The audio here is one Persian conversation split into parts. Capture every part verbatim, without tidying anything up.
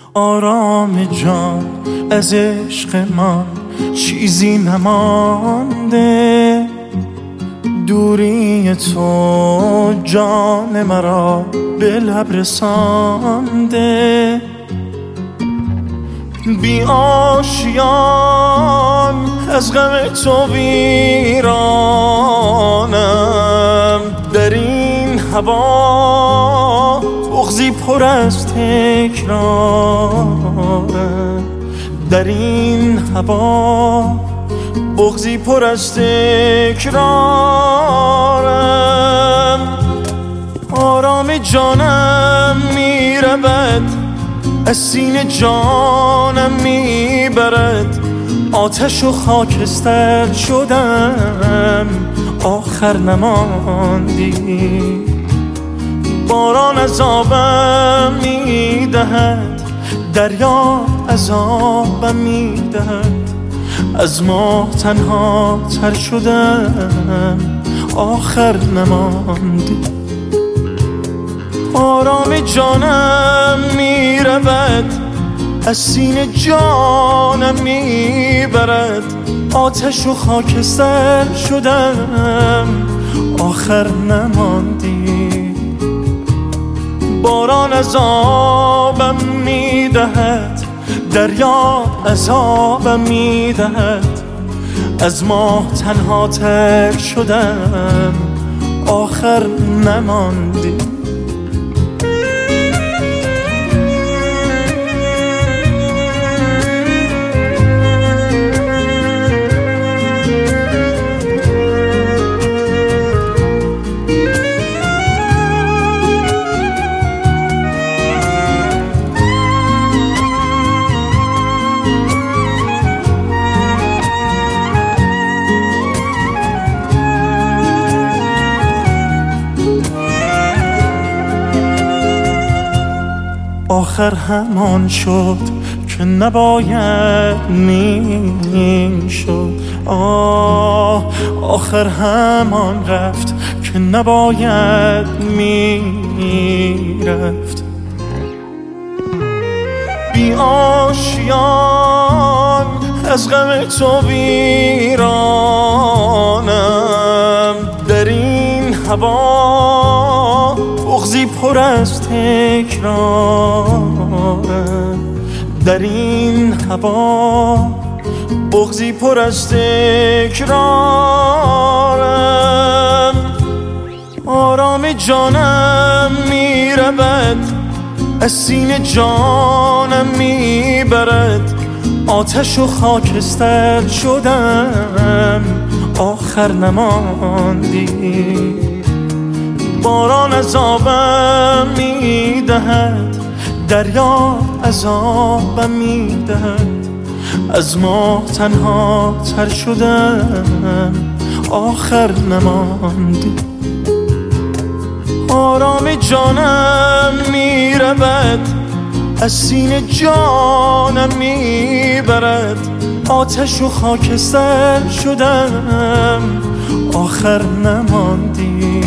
آرام جان از عشق من چیزی نمانده، دوری تو جان مرا به لب رسانده. بی آشیان از غم تو ویرانم، در این هوا بغضی پر از تکرارم، در این هوا بغضی پر از تکرارم. آرام جانم میرود از سینه جانم میبرد، آتش و خاکستر شدم آخر نماندی. باران عذابم میدهد، دریا عذابم میدهد، از ما تنها تر شدم آخر نماندی. آرام جانم میرود از سینه جانم میبرد، آتش و خاکستر شدم آخر نماندی. باران عذابم میدهد، دریا عذابم میدهد، از ما تنها تر شدم آخر نماندی. آخر همان شد که نباید میشد، آه آخر همان رفت که نباید میرفت. بی آشیان از غم تو ویرانم، در این هوا بغضی پر از تکرارم، در این هوا بغضی پر از تکرارم. آرام جانم میرود از سینه جانم میبرد، آتش و خاکستر شدم آخر نماندی. باران عذابم میدهد، دریا عذابم میدهد، از ما تنها تر شدم آخر نماندی. آرام جانم میرود از سینه جانم میبرد، آتش و خاکستر شدم آخر نماندی.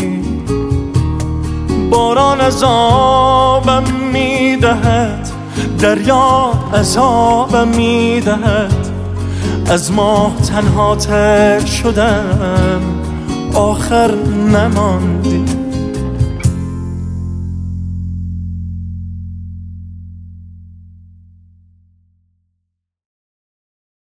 باران عذابم میدهد، دریا عذابم میدهد، از ما تنها تر شدم آخر نماندی.